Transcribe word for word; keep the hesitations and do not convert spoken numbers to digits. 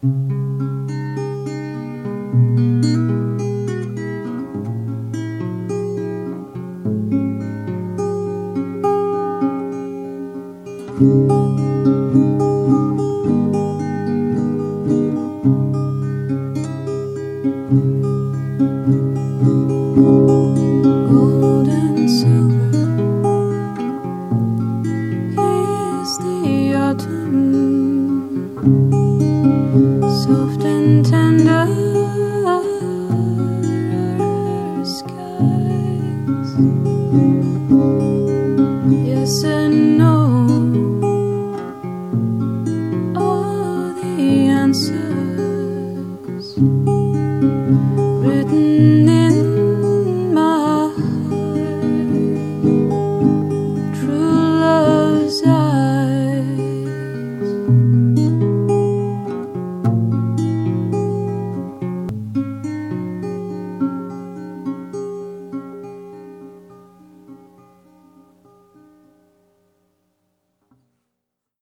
Gold and silver is the autumn, soft and tender skies. Yes and no are the answer.